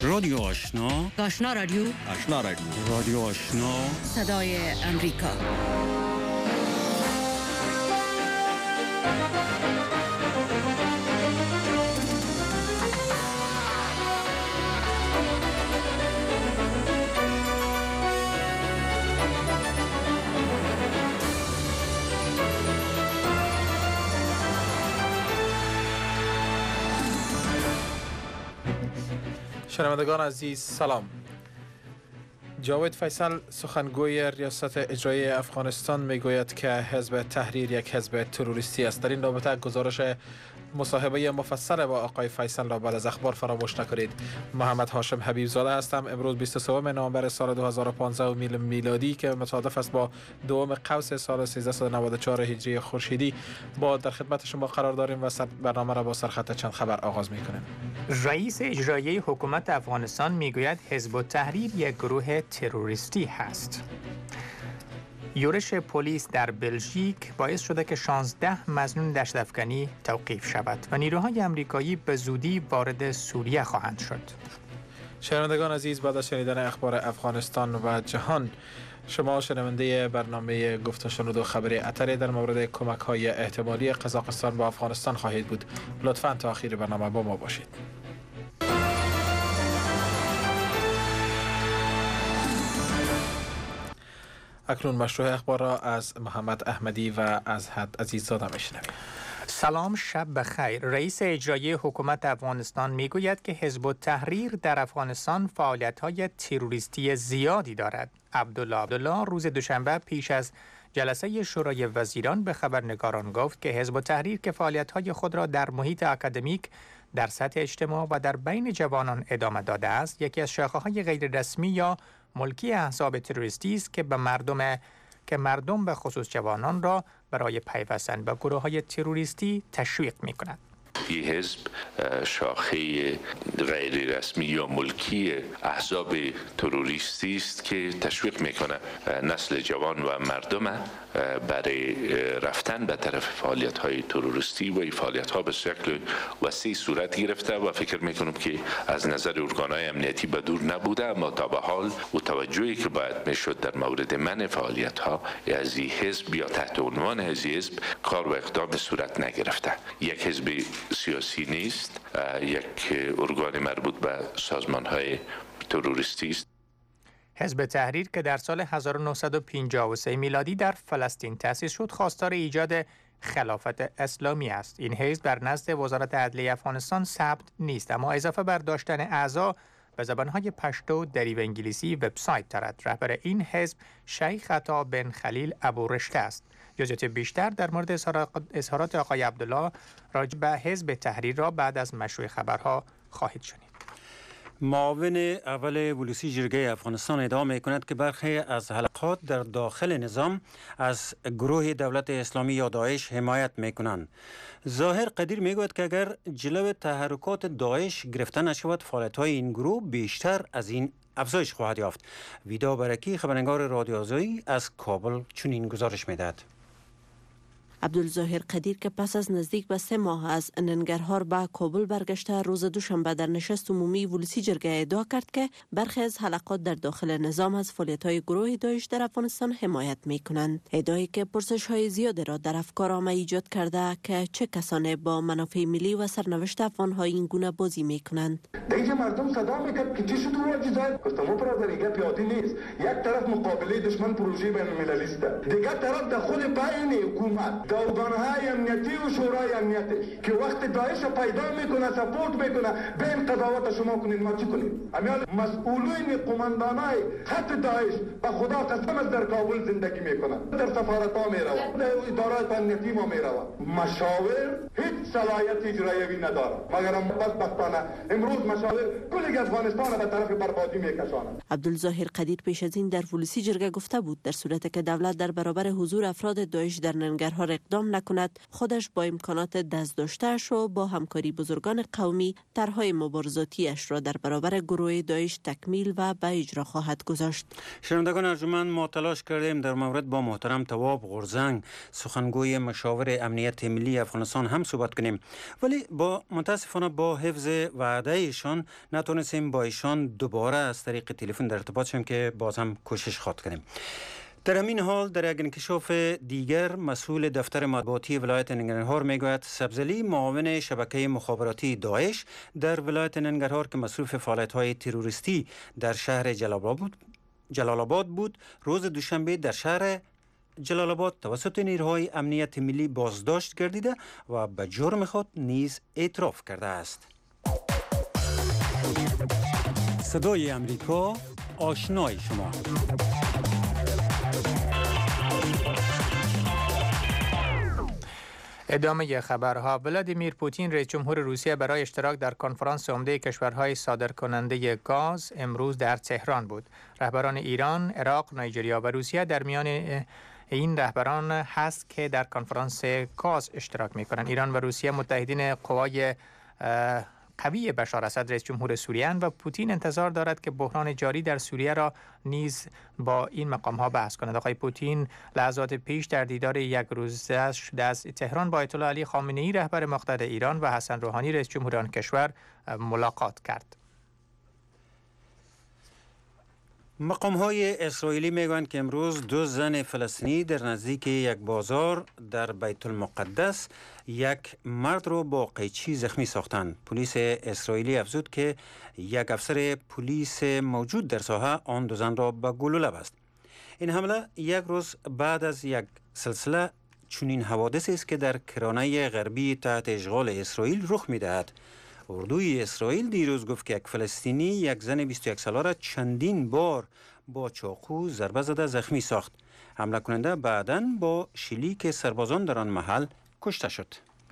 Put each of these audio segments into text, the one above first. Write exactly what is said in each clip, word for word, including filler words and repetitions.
رادیو آشنا، آشنا رادیو، آشنا رادیو، رادیو آشنا، صدای امریکا. شنوندگان عزیز سلام. جاوید فیصل سخنگوی ریاست اجرایی افغانستان میگوید که حزب تحریر یک حزب تروریستی است. در این رابطه گزارش مصاحبه مفصل با آقای فیصل را بعد از اخبار فراموش نکنید. محمد هاشم حبیب زاده هستم. امروز بیست و سوم نوامبر سال دو هزار و پانزده میل میلادی که مصادف است با دوم قوس سال سیزده و نود و چهار هجری خورشیدی با در خدمت شما قرار داریم و برنامه را با سرخط چند خبر آغاز میکنیم. رئیس اجرایی حکومت افغانستان میگوید حزب تحریر یک گروه تروریستی هست. یورش پلیس در بلژیک باعث شده که شانزده مظنون دشت افکنی توقیف شود و نیروهای امریکایی به زودی وارد سوریه خواهند شد. شنوندگان عزیز، بعد از شنیدن اخبار افغانستان و جهان، شما شنونده برنامه گفت و شنود و خبری اتری در مورد کمک های احتمالی قزاقستان با افغانستان خواهید بود. لطفاً تا آخر برنامه با ما باشید. اکنون مشروع اخبار را از محمد احمدی و از حد عزیز زاده میشنویم. سلام، شب بخیر. رئیس اجرایی حکومت افغانستان میگوید که حزب التحریر در افغانستان فعالیت‌های تروریستی زیادی دارد. عبدالله عبدالله روز دوشنبه پیش از جلسه شورای وزیران به خبرنگاران گفت که حزب التحریر که فعالیت‌های خود را در محیط اکادمیک، در سطح اجتماع و در بین جوانان ادامه داده است، یکی از شاخه‌های غیر رسمی یا ملکی احزاب تروریستی است که به مردم که مردم به خصوص جوانان را برای پیوستن به گروه‌های تروریستی تشویق می‌کند. این حزب شاخه غیر رسمی یا ملکی احزاب تروریستی است که تشویق میکنه نسل جوان و مردم برای رفتن به طرف فعالیت های تروریستی و این فعالیت ها به شکل وسیع صورت گرفته و فکر میکنم که از نظر ارگان های امنیتی به دور نبوده، اما تا به حال و توجهی که باید میشد در مورد منع فعالیت ها از این حزب یا تحت عنوان از حزب کار و اقدام صورت نگرفته. یک حزب سیاسی نیست، یک ارگان مربوط به سازمان های تروریستی است. حزب تحریر که در سال هزار و نهصد و پنجاه و سه میلادی در فلسطین تأسیس شد، خواستار ایجاد خلافت اسلامی است. این حزب در نزد وزارت عدلیه افغانستان ثبت نیست، اما اضافه بر داشتن اعضا به زبانهای پشتو، دری و انگلیسی وبسایت دارد. رهبر این حزب شیخ عطا بن خلیل ابو رشته است. جزئیات بیشتر در مورد اظهارات آقای عبدالله راجع به حزب تحریر را بعد از مشروع خبرها خواهید شنید. معاون اول ولوسی جرگه افغانستان ادعا می‌کند که برخی از حلقات در داخل نظام از گروه دولت اسلامی یا داعش حمایت می‌کنند. ظاهر قدیر میگوید که اگر جلو تحرکات داعش گرفته نشود، فعالیت‌های این گروه بیشتر از این افزایش خواهد یافت. ویدا برکی، خبرنگار رادیو آزادی از کابل، چنین گزارش می‌دهد. عبدالظاهر قدیر که پس از نزدیک به سه ماه از ننگرهار به کابل برگشته، روز دوشنبه در نشست عمومی ولوسی جرگه ادعا کرد که برخی از حلقات در داخل نظام از فعالیت‌های گروه داعش در افغانستان حمایت می‌کنند. ادعایی که پرسش‌های زیادی را در افکارعامه ایجاد کرده که چه کسانی با منافع ملی و سرنوشت افغان‌ها این گونه بازی می‌کنند. دیگه مردم صدا می‌کرد که چی شد و چیزای گفتم برادر پیاده نیست. یک طرف مقابله دشمن پروژه بین‌المللی است، دیگر طرف در خود پایین حکومت ارگان‌های امنیتی و شورای امنیتی که وقت داعش پیدا میکنه سپورت میکنه به این قضاوت شما کنید، ما چی کنیم؟ امیال مسئولین قماندانای خط داعش به خدا قسم از در کابل زندگی میکنن، در سفارت‌ها میروند، در ادارات امنیتی ما میروند. مشاور هیچ صلاحیت اجرایی نداره، مگر بدبختانه امروز مشاور کل افغانستان به طرف بربادی میکشانند. عبدالظاهر قدیر پیش از این در ولوسی جرگه گفته بود در صورتی که دولت در برابر حضور افراد داعش در ننگرهار اقدام نکند، خودش با امکانات دست داشته‌اش و با همکاری بزرگان قومی طرح‌های مبارزاتیش را در برابر گروه داعش تکمیل و به اجرا خواهد گذاشت. شنوندگان ارجمند، ما تلاش کردیم در مورد با محترم تواب غورزنگ، سخنگوی مشاور امنیت ملی افغانستان هم صحبت کنیم، ولی با متاسفانه با حفظ وعده ایشان نتونستیم با ایشان دوباره از طریق تلفن در ارتباط شیم که باز هم کوشش خواهد کنیم. در همین حال در یک انکشاف دیگر مسئول دفتر مطبوعاتی ولایت ننگرهار میگوید سبزلی معاون شبکه مخابراتی داعش در ولایت ننگرهار که مصروف فعالیت‌های تروریستی در شهر جلال آباد جلال آباد بود، روز دوشنبه در شهر جلال آباد توسط نیروهای امنیت ملی بازداشت گردیده و به جرم خود نیز اعتراف کرده است. صدای امریکا، آشنای شما. ادامه خبرها. ولادیمیر پوتین رئیس جمهور روسیه برای اشتراک در کنفرانس عمده کشورهای صادرکننده گاز امروز در تهران بود. رهبران ایران، عراق، نایجریا و روسیه در میان این رهبران هست که در کنفرانس گاز اشتراک می‌کنند. ایران و روسیه متحدین قوای قوی بشار اسد رئیس جمهور سوریه اند و پوتین انتظار دارد که بحران جاری در سوریه را نیز با این مقام ها بحث کند. آقای پوتین لحظات پیش در دیدار یک روزش در تهران با آیت الله علی خامنه ای رهبر مقتدر ایران و حسن روحانی رئیس جمهور آن کشور ملاقات کرد. مقام های اسرائیلی میگویند که امروز دو زن فلسطینی در نزدیک یک بازار در بیت المقدس یک مرد رو با قیچی زخمی ساختند. پلیس اسرائیلی افزود که یک افسر پلیس موجود در ساحه آن دو زن را به گلوله بست. این حمله یک روز بعد از یک سلسله چنین حوادثی است که در کرانه غربی تحت اشغال اسرائیل رخ می‌دهد. اردوی اسرائیل دیروز گفت که یک فلسطینی یک زن بیست و یک ساله را چندین بار با چاقو ضربه زده زخمی ساخت. حمله کننده بعداً با شلیک سربازان در آن محل کشته شد.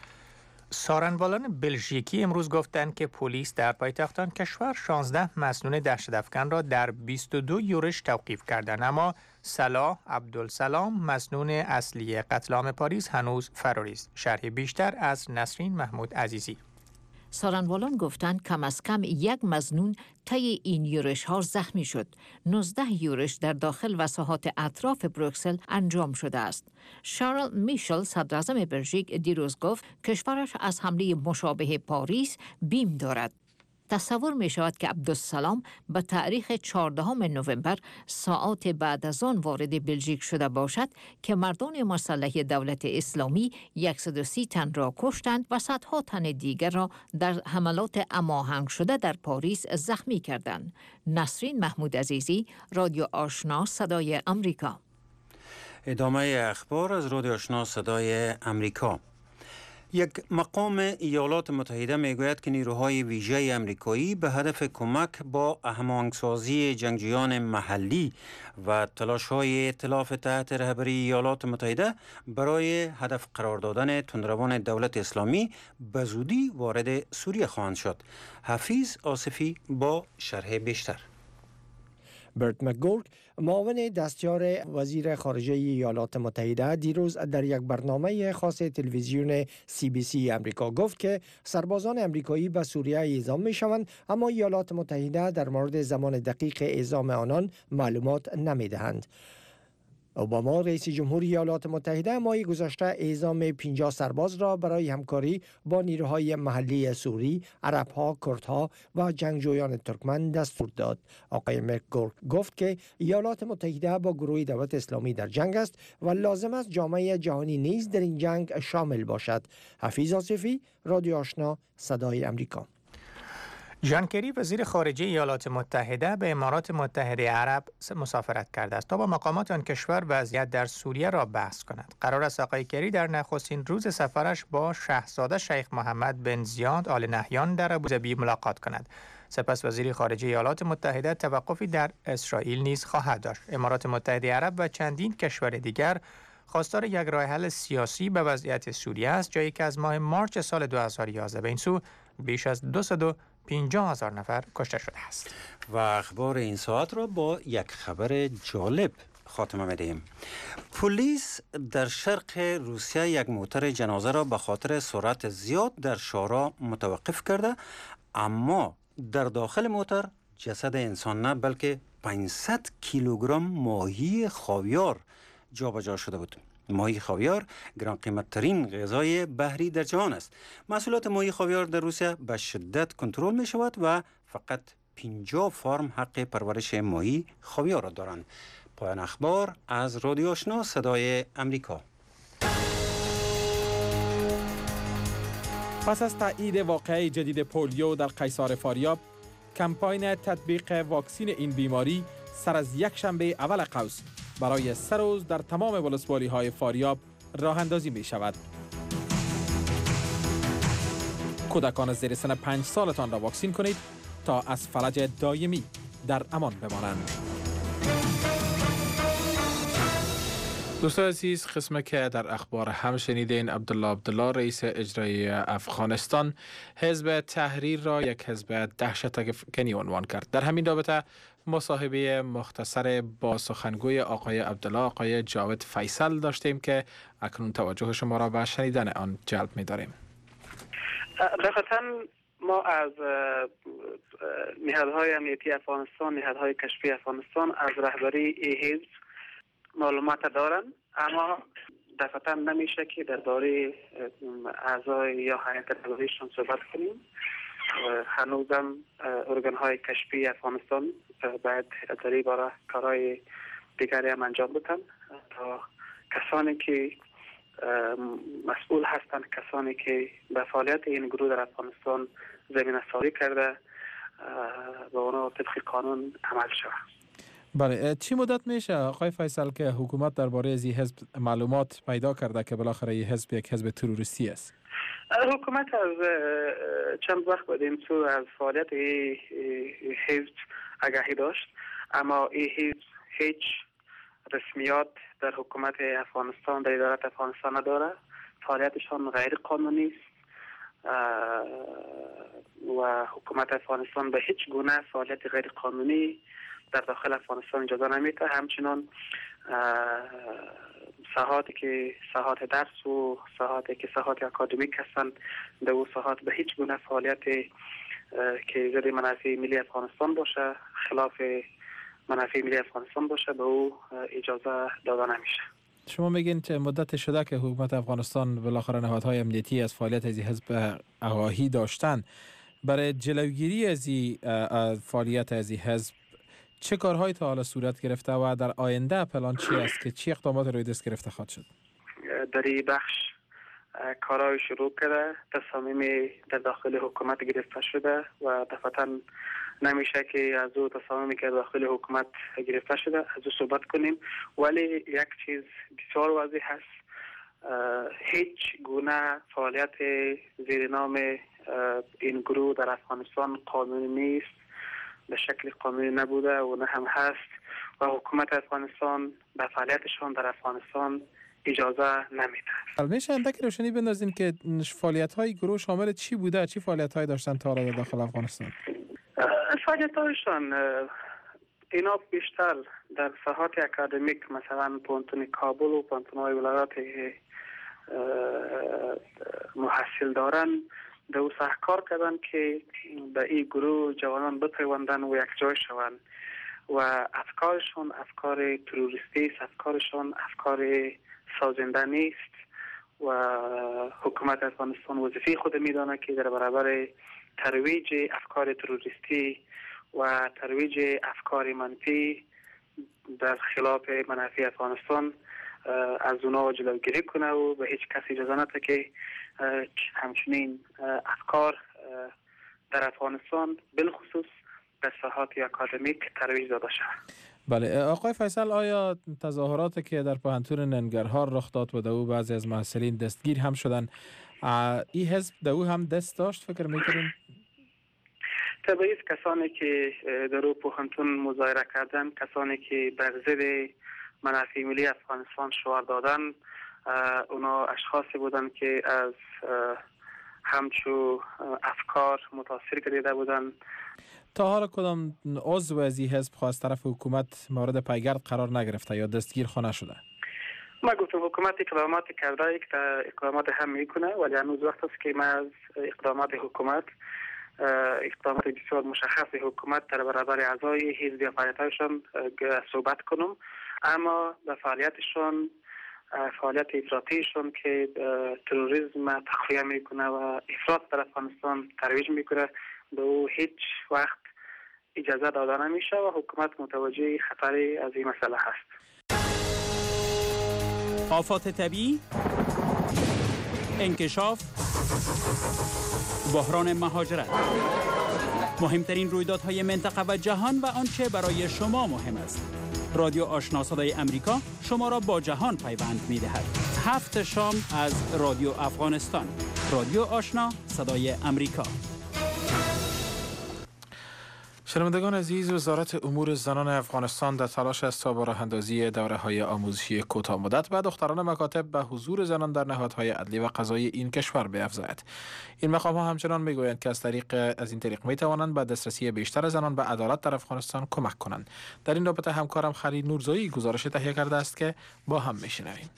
سارنوالان بلژیکی امروز گفتند که پلیس در پایتخت آن کشور شانزده مسنون دهشت‌افکن را در بیست و دو یورش توقیف کردند، اما صلاح عبدالسلام مسنون اصلی قتل عام پاریس هنوز فراری است. شرح بیشتر از نسرین محمود عزیزی. سارنوالان گفتند کم از کم یک مظنون طی این یورش ها زخمی شد. نوزده یورش در داخل و ساحات اطراف بروکسل انجام شده است. شارل میشل صدر اعظم بلژیک دیروز گفت کشورش از حمله مشابه پاریس بیم دارد. تصور می شود که عبدالسلام به تاریخ چهاردهم نوامبر ساعات بعد از آن وارد بلژیک شده باشد که مردان مسلح دولت اسلامی صد و سی تن را کشتند و صدها تن دیگر را در حملات هماهنگ شده در پاریس زخمی کردند. نسرین محمود عزیزی، رادیو آشنا صدای امریکا. ادامه اخبار از رادیو آشنا صدای امریکا. یک مقام ایالات متحده میگوید که نیروهای ویژه امریکایی به هدف کمک با هماهنگسازی جنگجویان محلی و تلاش‌های ائتلاف تحت رهبری ایالات متحده برای هدف قرار دادن تندروان دولت اسلامی به زودی وارد سوریه خواهند شد. حفیظ آصفی با شرح بیشتر. برت مکگورک، معاون دستیار وزیر خارجه ایالات متحده، دیروز در یک برنامه خاص تلویزیون سی بی سی امریکا گفت که سربازان امریکایی به سوریه اعزام می شوند، اما ایالات متحده در مورد زمان دقیق اعزام آنان معلومات نمی دهند. اوباما رئیس جمهور ایالات متحده ماه گذشته اعزام پنجاه سرباز را برای همکاری با نیروهای محلی سوری، عربها، کردها و جنگجویان ترکمن دستور داد. آقای مکگورک گفت که ایالات متحده با گروه دولت اسلامی در جنگ است و لازم است جامعه جهانی نیز در این جنگ شامل باشد. حفیظ آصفی، رادیو آشنا صدای امریکا. ژان کری وزیر خارجه ایالات متحده به امارات متحده عرب مسافرت کرده است تا با مقامات آن کشور وضعیت در سوریه را بحث کند. قرار است آقای کری در نخستین روز سفرش با شاهزاده شیخ محمد بن زیاد آل نهیان در ابوظبی ملاقات کند. سپس وزیر خارجه ایالات متحده توقفی در اسرائیل نیز خواهد داشت. امارات متحده عرب و چندین کشور دیگر خواستار یک راه حل سیاسی به وضعیت سوریه است، جایی که از ماه مارچ سال دو هزار و یازده به این سو بیش از دویست و پنجاه هزار نفر کشته شده است. و اخبار این ساعت را با یک خبر جالب خاتمه میدهیم. پلیس در شرق روسیه یک موتر جنازه را به خاطر سرعت زیاد در شارع متوقف کرده، اما در داخل موتر جسد انسان نه بلکه پانصد کیلوگرم ماهی خاویار جابجا شده بود. ماهی خاویار گران قیمت ترین غذای بحری در جهان است. محصولات ماهی خاویار در روسیه به شدت کنترل می شود و فقط پنجاه فارم حق پرورش ماهی خاویار را دارند. پایان اخبار از رادیو آشنا صدای امریکا. پس از تایید واقعه جدید پولیو در قیصار فاریاب، کمپاین تطبیق واکسین این بیماری سر از یک شنبه اول قوس برای سه روز در تمام ولسوالی های فاریاب راه اندازی می شود. کودکان زیر سن پنج سالتان را واکسین کنید تا از فلج دائمی در امان بمانند. دوستان عزیز، قسمه که در اخبار هم شنیدین، عبدالله عبدالله رئیس اجرایی افغانستان حزب تحریر را یک حزب دهشت‌افکنی عنوان کرد. در همین رابطه مصاحبه مختصر با سخنگوی آقای عبدالله آقای جاوید فیصل داشتیم که اکنون توجه شما را به شنیدن آن جلب می‌داریم. دقیقاً ما از نهادهای امنیتی افغانستان، نهادهای کشفی افغانستان از رهبری ای حزب معلومات دارن، اما دفعتا نمیشه که درباره اعضای یا هیئت دولتیشون صحبت کنیم. هنوزم ارگان های کشفی افغانستان باید در این باره کارهای دیگری هم انجام بدن تا کسانی که مسئول هستند، کسانی که به فعالیت این گروه در افغانستان زمینه سازی کرده، با اونا طبق قانون عمل شود. بله، چی مدت میشه آقای فیصل که حکومت درباره از این حزب معلومات پیدا کرده که بالاخره این حزب یک حزب تروریستی است؟ حکومت از چند وقت بعد این سو از فعالیت این حزب آگاهی داشت، اما این حزب هیچ رسمیات در حکومت افغانستان، در ادارت افغانستان نداره. فعالیتشان غیر قانونی است و حکومت افغانستان به هیچ گونه فعالیت غیر قانونی در داخل افغانستان اجازه نمیده. همچنان ساحاتی که ساحات درس و ساحاتی که ساحات اکادمیک هستند، در اون ساحات به هیچ گونه فعالیت که ضد منافع ملی افغانستان باشه، خلاف منافع ملی افغانستان باشه، به او اجازه داده نمیشه. شما میگین چه مدت شده که حکومت افغانستان بالاخره نهادهای امنیتی از فعالیت از حزب آگاهی داشتن؟ برای جلوگیری از فعالیت از حزب چه کارهایی تا حالا صورت گرفته و در آینده پلان چی است که چی اقدامات روی دست گرفته خواهد شد؟ در این بخش کارهای شروع کرده، تصامیم در داخل حکومت گرفته شده و دفعتا نمیشه که از او تصامیمی که داخل حکومت گرفته شده از او صحبت کنیم، ولی یک چیز بسیار واضح هست، هیچ گونه فعالیت زیر نام این گروه در افغانستان قانونی نیست، به شکل قانونی نبوده و نه هم هست و حکومت افغانستان به فعالیتشان در افغانستان اجازه نمیده. میشه اندکی روشنی بندازین که فعالیت های گروه شامل چی بوده؟ چی فعالیت هایی داشتن تا حالا در داخل افغانستان؟ فعالیت هایشان اینا بیشتر در ساحات اکادمیک، مثلا پانتون کابل و پانتون های ولایات محصل دارن، در او سحکار کردن که به این گروه جوانان بپیوندن و یک جای شوند و افکارشون افکار تروریستی است، افکارشون افکار سازنده نیست و حکومت افغانستان وظیفه خود میدانه که در برابر ترویج افکار تروریستی و ترویج افکار منفی در خلاف منافع افغانستان از اونا جلوگیری کنه و به هیچ کسی اجازه نده که همچنین افکار در افغانستان بالخصوص در ساحات اکادمیک ترویج داده شود. بله آقای فیصل، آیا تظاهراتی که در پوهنتون ننگرهار رخ داد و در او بعضی از محصلین دستگیر هم شدن، این حزب در او هم دست داشت فکر میکنین؟ طبعی کسانی که در او پوهنتون مظاهره کردن، کسانی که بر ضد منافع ملی افغانستان شعار دادن، اونا اشخاصی بودن که از همچو افکار متاثر گردیده بودن. تا حالا کدام عضو از این حزب از طرف حکومت مورد پیگرد قرار نگرفته یا دستگیر خانه شده؟ ما گفتم حکومت اقدامات کرده یک تا اقدامات هم میکنه ولی هنوز وقت است که ما از اقدامات حکومت اقدامات بسیار مشخص حکومت در برابر اعضای حزب یا فعالیت‌هایشان صحبت کنم، اما به فعالیتشان فعالیت افراطیشون که تروریسم تقویه میکنه و افراط در افغانستان ترویج میکنه به او هیچ وقت اجازه داده نمیشه و حکومت متوجه خطر از این مسئله هست. آفات طبیعی، انکشاف، بحران مهاجرت، مهمترین رویدادهای منطقه و جهان و آنچه برای شما مهم است. رادیو آشنا صدای امریکا شما را با جهان پیوند می دهد. هفت شام از رادیو افغانستان. رادیو آشنا صدای امریکا. شنوندگان عزیز، وزارت امور زنان افغانستان در تلاش است تا با راه اندازی دوره های آموزشی کوتاه مدت به دختران مکاتب به حضور زنان در نهادهای عدلی و قضایی این کشور بیفزاید. این مقام ها همچنان میگویند که از طریق از این طریق می توانند به دسترسی بیشتر زنان به عدالت در افغانستان کمک کنند. در این رابطه همکارم خلیل نورزایی گزارش تهیه کرده است که با هم میشنویم.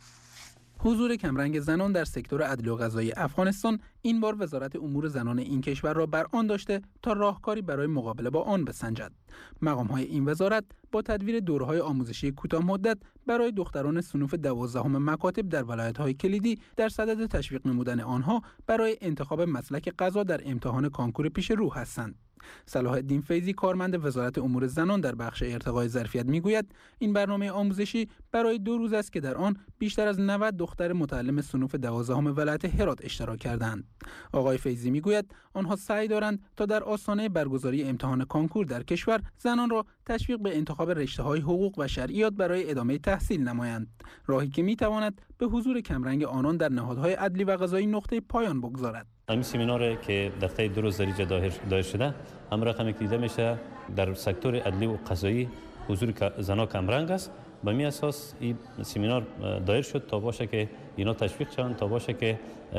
حضور کمرنگ زنان در سکتور عدلی و قضایی افغانستان این بار وزارت امور زنان این کشور را بر آن داشته تا راهکاری برای مقابله با آن بسنجد. مقام‌های این وزارت با تدویر دوره‌های آموزشی کوتاه مدت برای دختران صنوف دوازدهم مکاتب در ولایت‌های کلیدی در صدد تشویق نمودن آنها برای انتخاب مسلک قضا در امتحان کانکور پیش رو هستند. صلاح الدین فیضی کارمند وزارت امور زنان در بخش ارتقای ظرفیت میگوید این برنامه آموزشی برای دو روز است که در آن بیشتر از نود دختر متعلم صنوف دوازدهم ولایت هرات اشتراک کردند. آقای فیضی میگوید آنها سعی دارند تا در آستانه برگزاری امتحان کانکور در کشور زنان را تشویق به انتخاب رشته‌های حقوق و شرعیات برای ادامه تحصیل نمایند، راهی که میتواند به حضور کمرنگ آنان در نهادهای عدلی و قضایی نقطه پایان بگذارد. این سمینار که در طی دو روز در دایر شده هم رقمی که دیده میشه در سکتور عدلی و قضایی حضور زنان کمرنگ است. به می اساس این سمینار دایر شد تا باشه که اینا تشویق شوند، تا باشه که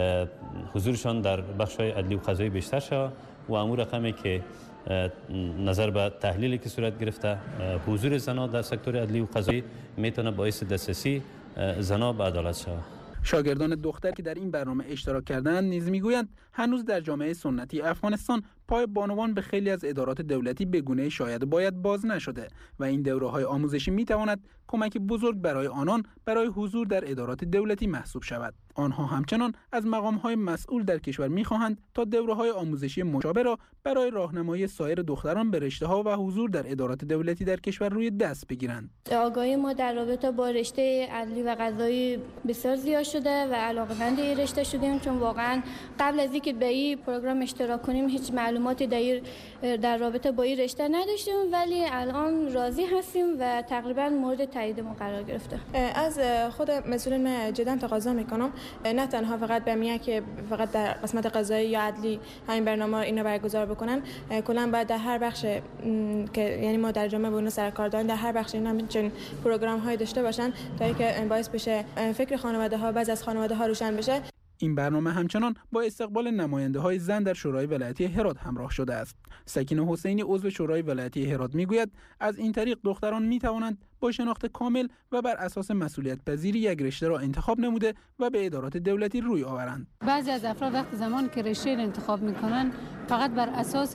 حضورشان در بخش‌های عدلی و قضایی بیشتر شود و امور رقمی که نظر به تحلیلی که صورت گرفته حضور زنان در سکتور عدلی و قضایی میتونه باعث دسترسی زنان به عدالت شود. شاگردان دختر که در این برنامه اشتراک کردند نیز میگویند هنوز در جامعه سنتی افغانستان پای بانوان به خیلی از ادارات دولتی به گونه شاید باید باز نشده و این دوره‌های آموزشی میتواند کمک بزرگ برای آنان برای حضور در ادارات دولتی محسوب شود. آنها همچنان از مقام‌های مسئول در کشور می‌خواهند تا دوره‌های آموزشی مشابه را برای راهنمایی سایر دختران به رشته‌ها و حضور در ادارات دولتی در کشور روی دست بگیرند. آگاهی ما در رابطه با رشته عدلی و قضایی بسیار زیاد شده و علاقه‌مند این رشته شدیم، چون واقعا قبل از اینکه به این پروگرام اشتراک کنیم هیچ معلوماتی در در رابطه با این رشته نداشتیم، ولی الان راضی هستیم و تقریبا مورد تایید ما قرار گرفته. از خود مسئولین جدا تقاضا میکنم نه تنها فقط به میگه که فقط در قسمت قضایی یا عدلی همین برنامه اینو برگزار بکنن، کلا باید در هر بخش که یعنی ما در جامعه با اون سرکار داریم در هر بخش اینا همچین پروگرام های داشته باشن تا اینکه باعث بشه فکر خانواده ها بعضی از خانواده ها روشن بشه. این برنامه همچنان با استقبال نماینده های زن در شورای ولایتی هرات همراه شده است. سکینه حسینی عضو شورای ولایتی هرات میگوید از این طریق دختران می توانند با شناخت کامل و بر اساس مسئولیت پذیری یک رشته را انتخاب نموده و به ادارات دولتی روی آورند. بعضی از افراد وقتی زمانی که رشته را انتخاب میکنن فقط بر اساس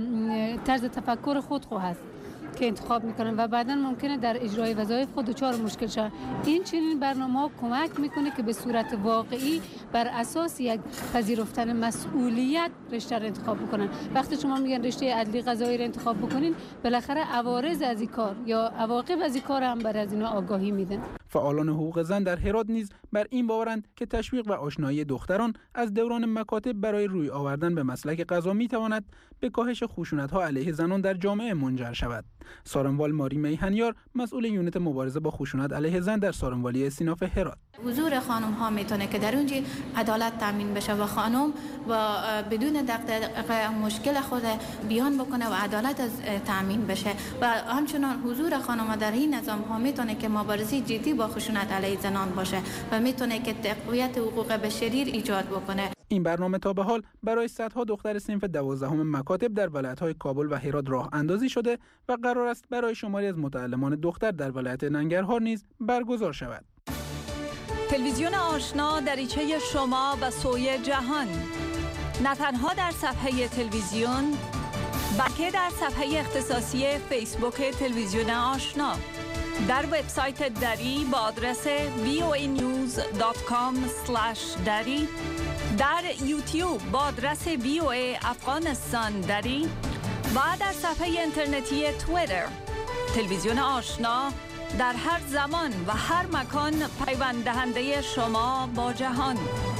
طرز تفکر خود خو هست که انتخاب میکنن و بعدا ممکنه در اجرای وظایف خود دچار مشکل شن. این چنین برنامه‌ها کمک میکنه که به صورت واقعی بر اساس یک پذیرفتن مسئولیت رشته را انتخاب بکنن. وقتی شما میگن رشته عدلی قضایی را انتخاب بکنین، بالاخره عوارض از این کار یا عواقب از این کار هم بر از اینا آگاهی میدن. فعالان حقوق زن در هرات نیز بر این باورند که تشویق و آشنایی دختران از دوران مکاتب برای روی آوردن به مسلک قضا میتواند به کاهش خشونت‌ها علیه زنان در جامعه منجر شود. سارنوال ماری میهنیار مسئول یونت مبارزه با خشونت علیه زن در سارنوالی استیناف هرات: حضور خانم ها میتونه که در اونجا عدالت تامین بشه و خانم و بدون دغدغه مشکل خود بیان بکنه و عدالت از تامین بشه و همچنان حضور خانم در این نظام ها میتونه که مبارزه جدی با خشونت علیه زنان باشه و میتونه که تقویت حقوق بشری ایجاد بکنه. این برنامه تا به حال برای صدها دختر صنف دوازدهم مکاتب در ولایت‌های کابل و هرات راه اندازی شده و قرار است برای شماری از متعلمان دختر در ولایت ننگرهار نیز برگزار شود. تلویزیون آشنا دریچه شما و سوی جهان، نه تنها در صفحه تلویزیون بلکه در صفحه اختصاصی فیسبوک تلویزیون آشنا، در وبسایت دری با آدرس وی او ای نیوز دات کام اسلش دری، در یوتیوب با آدرس وی او ای افغانستان دری و در صفحه اینترنتی توییتر. تلویزیون آشنا در هر زمان و هر مکان پیوند دهنده شما با جهان.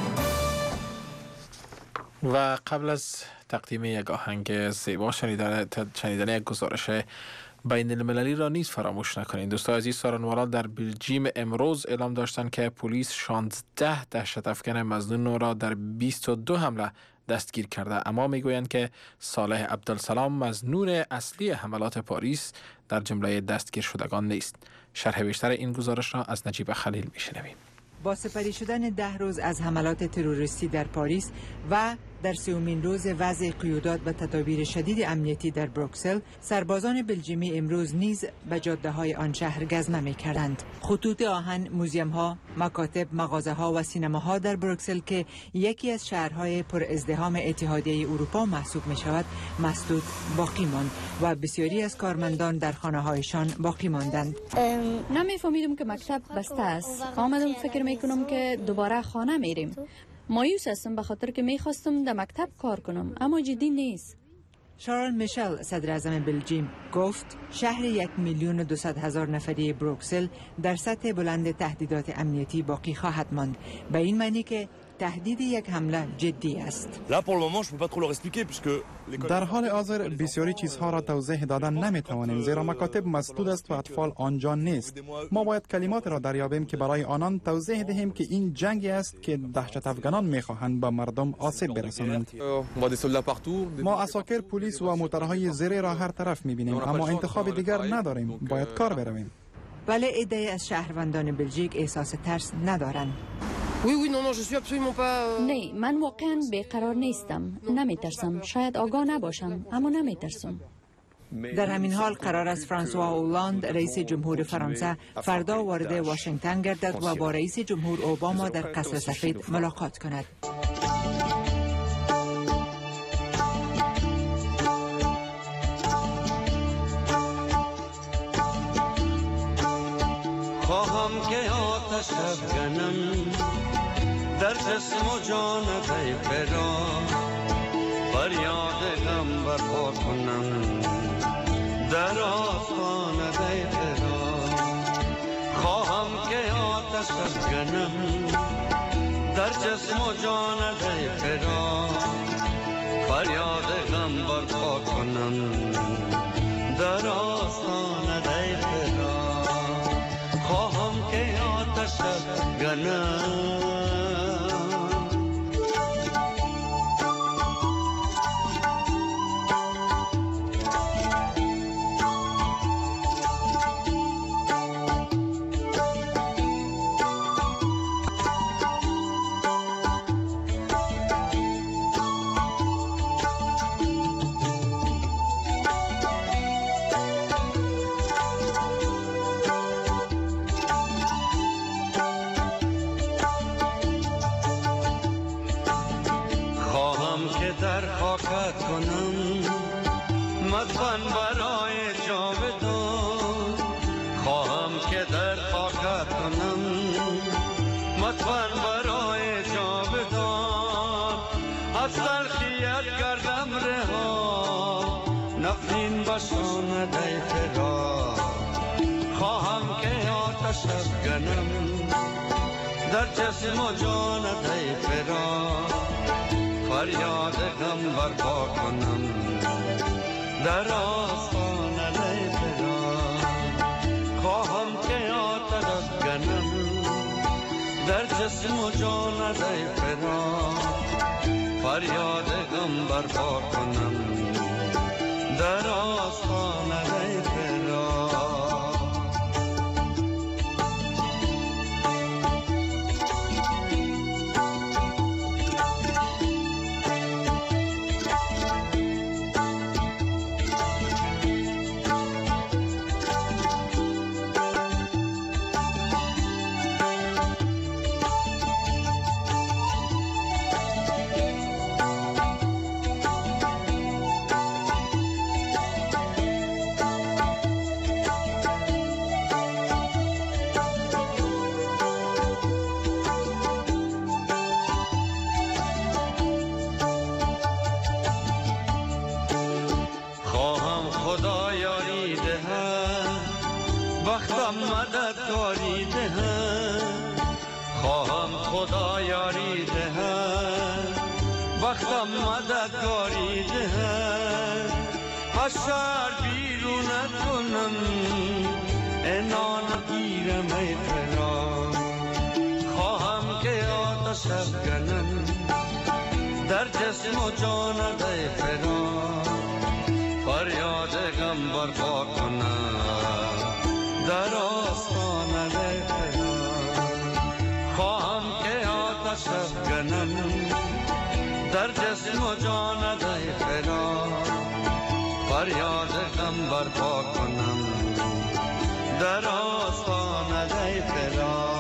و قبل از تقدیم یک آهنگ زیبا شنیدن شنیدن یک گزارش بین المللی را نیز فراموش نکنید. دوستان عزیز، سارنوالان در بلژیم امروز اعلام داشتند که پلیس شانزده دهشت افکن مظنون را در بیست و دو حمله دستگیر کرده، اما میگویند که صالح عبدالسلام مظنون اصلی حملات پاریس در جمله دستگیر شدگان نیست. شرح بیشتر این گزارش را از نجیب خلیل میشنویم. با سپری شدن ده روز از حملات تروریستی در پاریس و در سومین روز وضع قیودات و تدابیر شدید امنیتی در بروکسل، سربازان بلژیمی امروز نیز به جاده‌های آن شهر گزمه می‌کردند. خطوط آهن، موزیم‌ها، مکاتب، مغازه‌ها و سینماها در بروکسل که یکی از شهرهای پر ازدحام اتحادیه اروپا محسوب می‌شود، مسدود باقی ماند و بسیاری از کارمندان در خانه‌هایشان باقی ماندند. نمی‌فهمیدم که مکتب بسته است. آمدم فکر می‌کنم که دوباره خانه میریم. مایوس هستم به خاطر که میخواستم در مکتب کار کنم، اما جدی نیست. شارل میشل، صدر اعظم بلژیم، گفت شهر یک میلیون و دویست هزار نفری بروکسل در سطح بلند تهدیدات امنیتی باقی خواهد ماند، به این معنی که تهدید یک حمله جدی است. در حال حاضر بسیاری چیزها را توضیح دادن نمیتوانیم، زیرا مکاتب مسدود است و اطفال آنجا نیست. ما باید کلمات را دریابیم که برای آنان توضیح دهیم که این جنگی است که دهشت افغانان میخواهند به مردم آسیب برسانند. ما عساکر، پلیس و موترهای زیری را هر طرف میبینیم، اما انتخاب دیگر نداریم، باید کار برویم. ولی عده‌ای از شهروندان بلژیک احساس ترس ندارند. نه، من واقعا بیقرار نیستم. نمیترسم. شاید آگاه نباشم، اما نمیترسم. در همین حال قرار است فرانسوا اولاند، رئیس جمهور فرانسه، فردا وارد واشنگتن گردد و با رئیس جمهور اوباما در قصر سفید ملاقات کند. خواهم که آتش افکنم در جسم و جان ای فدا، فریاد غم برپا کنم در آستان ای فدا. خواهم که آتش افکنم در جسم و جان ای فدا، فریاد غم برپا کنم در آستان ای فدا. خواهم که آتش افکنم مدفن برای جاودان. خواهم که در خاکت کنم مدفن برای جاودان. از تلخیت کردم رها نفرین بشاند ای فدا. خواهم که آتش افکنم در جسم و جانت ای فدا. فریاد غم برپا کنم در آستان ای فدا. خواهم که آتش افکنم در جسم و جانت ای فدا. فریاد غم برپا کنم در آستان ای فدا. دهد وقتم مددکاری دهد خواهم خدا یاری دهد وقتم مددکاری دهد از شهر بیرون کنم انان گیرم ای فرار خواهم که آتش افکنم در جسم و جان ای فرار فریاد غم برپا کنم در آستان ای فرار خواهم که آتش افکنم در جسم و جان ای فرار فریاد غم برپا کنم در آستان ای فرار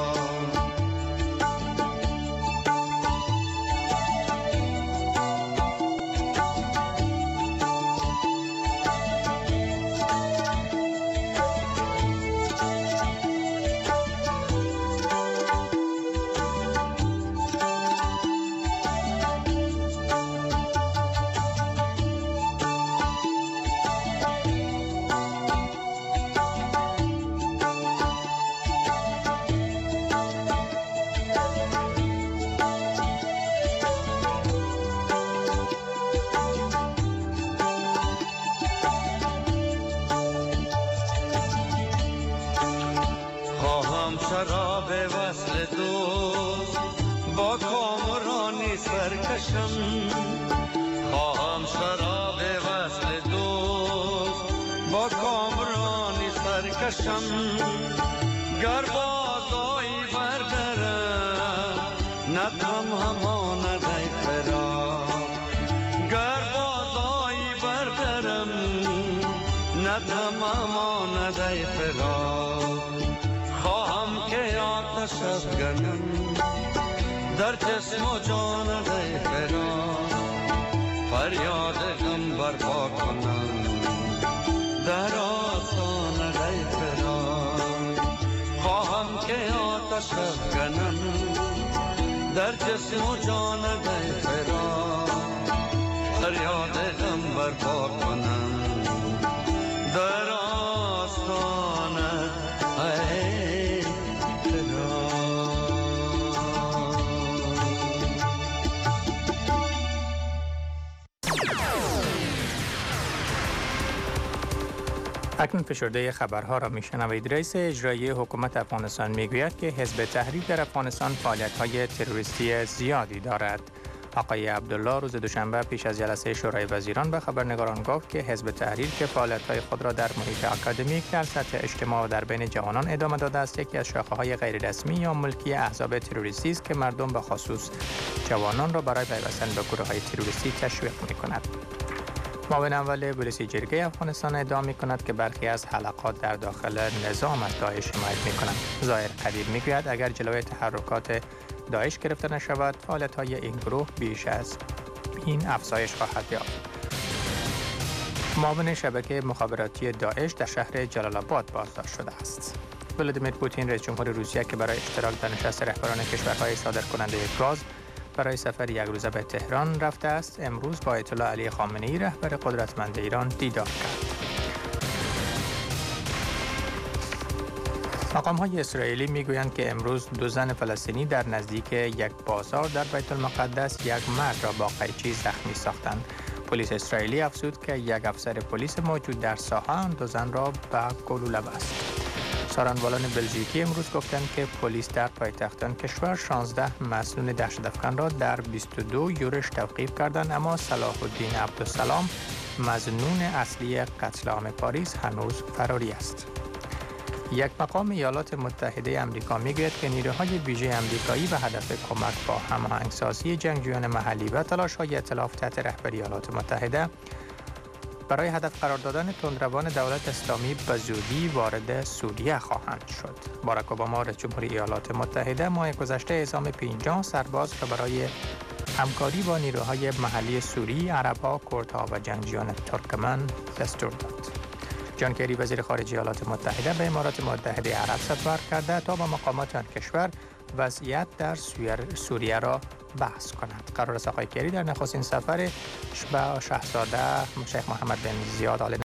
شراب وصل دوست با کامرانی سرکشم خواهم شراب وصل دوست با کامرانی سرکشم گر بازایی بردرم نتم همان ای فرار گر بازایی بردرم نتم همان ای فرار خواهم که آتش افکنم در جسم و جان ای فرار فریاد غم برپا کنم در آستان ای فرار خواهم که آتش افکنم در جسم و جان ای فرار فریاد غم برپا کنم در آستان ای اکنون فشرده خبرها را میشنوید. رئیس اجرایی حکومت افغانستان میگوید که حزب تحریر در افغانستان فعالیت‌های تروریستی زیادی دارد. آقای عبدالله روز دوشنبه پیش از جلسه شورای وزیران به خبرنگاران گفت که حزب تحریر که فعالیت‌های خود را در محیط اکادمیک در سطح اجتماع و در بین جوانان ادامه داده است، یکی از شاخه‌های غیررسمی یا ملکی احزاب تروریستی است که مردم به خصوص جوانان را برای پیوستن به گروه‌های تروریستی تشویق می‌کند. معاون اول پلیس جرگه افغانستان ادعا می‌کند که برخی از حلقات در داخل نظام از داعش حمایت می‌کنند. ظاهر قدیر می‌گوید اگر جلوی تحرکات داعش گرفته نشود، فعالیت‌های این گروه بیش از این افزایش خواهد یافت. معاون شبکه مخابراتی داعش در شهر جلال آباد بازداشت شده است. ولادیمیر پوتین رئیس جمهور روسیه که برای اشتراک در نشست رهبران کشورهای صادرکننده گاز برای سفر یک روزه به تهران رفته است، امروز با آیت الله علی خامنه‌ای رهبر قدرتمند ایران دیدار کرد. مقام‌های اسرائیلی می‌گویند که امروز دو زن فلسطینی در نزدیک یک بازار در بیت المقدس یک مرد را با قیچی زخمی ساختند. پلیس اسرائیلی افزود که یک افسر پلیس موجود در ساحه آن دو زن را به گلوله بست. سارنوالان بلژیکی امروز گفتند که پلیس در پایتخت آن کشور شانزده مسئول دهشت‌افکن را در بیست و دو یورش توقیف کردند، اما صلاح الدین عبدالسلام مظنون اصلی قتل عام پاریس هنوز فراری است. یک مقام ایالات متحده آمریکا میگوید که نیروهای ویژه آمریکایی به هدف کمک با هماهنگسازی جنگجویان محلی و تلاش‌های ائتلاف تحت رهبری ایالات متحده برای هدف قرار دادن تندروان دولت اسلامی به زودی وارد سوریه خواهند شد. باراک اوباما رئیس جمهوری ایالات متحده ماه گذشته اعزام پنجاه سرباز را برای همکاری با نیروهای محلی سوری، عرب‌ها، کردها و جنگجویان ترکمن دستور داد. جان کری وزیر خارجه ایالات متحده به امارات متحده عرب سفر کرده تا با مقامات آن کشور وضعیت در سوریه را بحث کند. قرار است آقای کری در نخستین سفر به شاهزاده شیخ محمد بن زیاد آل